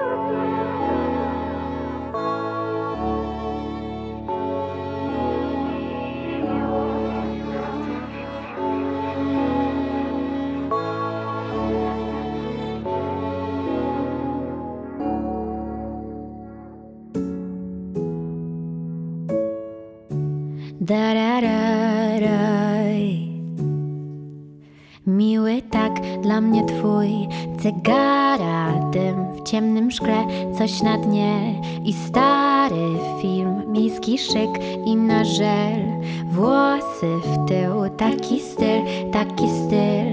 Darararaj. Miły tak dla mnie twój cygara, dym w ciemnym szkle, coś na dnie i stary film, miejski szyk i na żel, włosy w tył, taki styl, taki styl.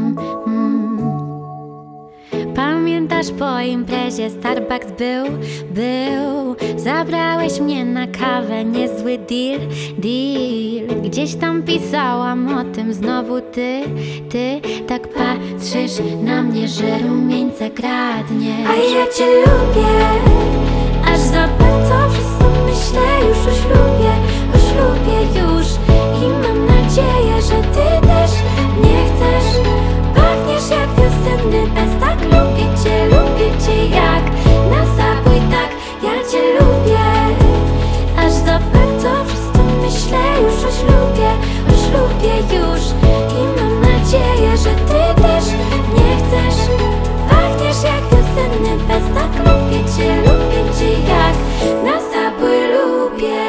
Pamiętasz, po imprezie Starbucks był, zabrałeś mnie na kawę, niezły deal. Gdzieś tam pisałam o tym, znowu ty tak patrzysz na mnie, że rumieńce kradnie. A ja cię lubię, aż za bardzo przez to myślę już o ślubie już. I mam nadzieję, że ty też mnie chcesz. Pachniesz jak wiosenny bez, tak lubię cię jak na zabój, tak. Ja cię lubię, aż za bardzo przez to myślę już o ślubie już. I mam nadzieję, że ty też mnie chcesz. Pachniesz jak wiosenny bez, tak lubię cię jak na zabój lubię.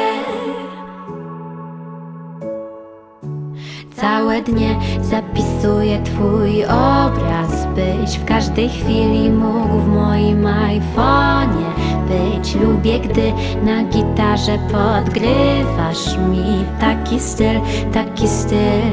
Całe dnie zapisuję twój obraz, byś w każdej chwili mógł w moim iPhone'ie być. Lubię, gdy na gitarze podgrywasz mi, taki styl, taki styl.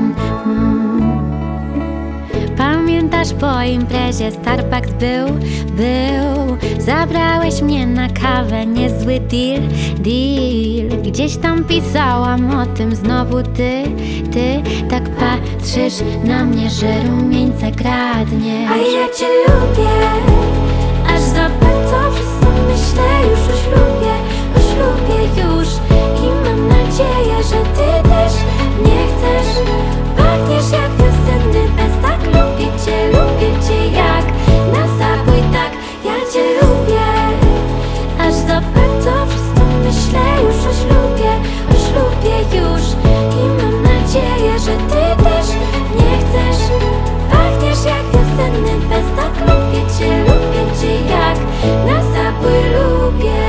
Pamiętasz, po imprezie Starbucks był, zabrałeś mnie na kawę, niezły deal. Gdzieś tam pisałam o tym, znowu ty tak patrzysz na mnie, że rumieńce kradnie. A ja cię lubię, aż za bardzo przez to myślę już o ślubie już. I mam nadzieję, że ty też mnie chcesz. Pachniesz jak wiosenny bez, tak lubię cię jak na zabój, tak. Ja cię lubię, aż za bardzo przez to myślę już o ślubie już. I mam nadzieję, że ty też mnie chcesz. Pachniesz jak wiosenny bez, tak lubię cię jak na zabój lubię.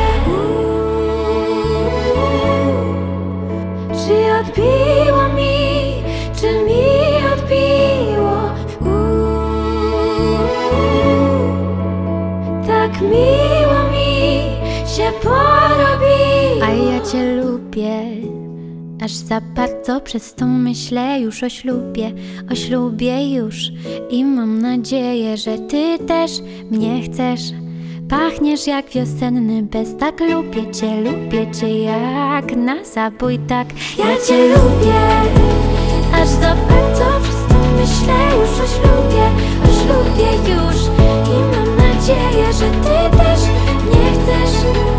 Czy odbiło mi, czy mi odbiło? Tak miło mi się porobi. A ja cię lubię, aż za bardzo przez to myślę już o ślubie już. I mam nadzieję, że ty też mnie chcesz. Pachniesz jak wiosenny bez, tak lubię cię jak na zabój, tak. Ja cię lubię, aż za bardzo przez to myślę już o ślubie już. I mam nadzieję, że ty też mnie chcesz.